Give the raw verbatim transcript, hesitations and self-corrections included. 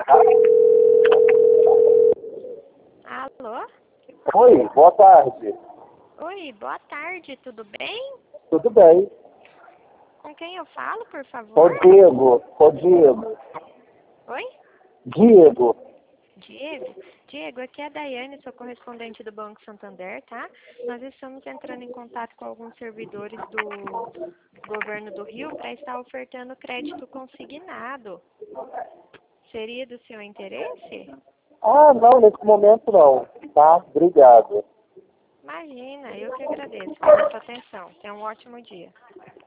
Alô? Oi, boa tarde. Oi, boa tarde, tudo bem? Tudo bem? Com quem eu falo, por Ô favor? Diego, ô Diego. Oi? Diego. Diego? Diego, aqui é a Daiane, sou correspondente do Banco Santander, tá? Nós estamos entrando em contato com alguns servidores do governo do Rio para estar ofertando crédito consignado. Seria do seu interesse? Ah, não, nesse momento não. Tá? Obrigado. Imagina, eu que agradeço pela sua atenção. Tenha um ótimo dia.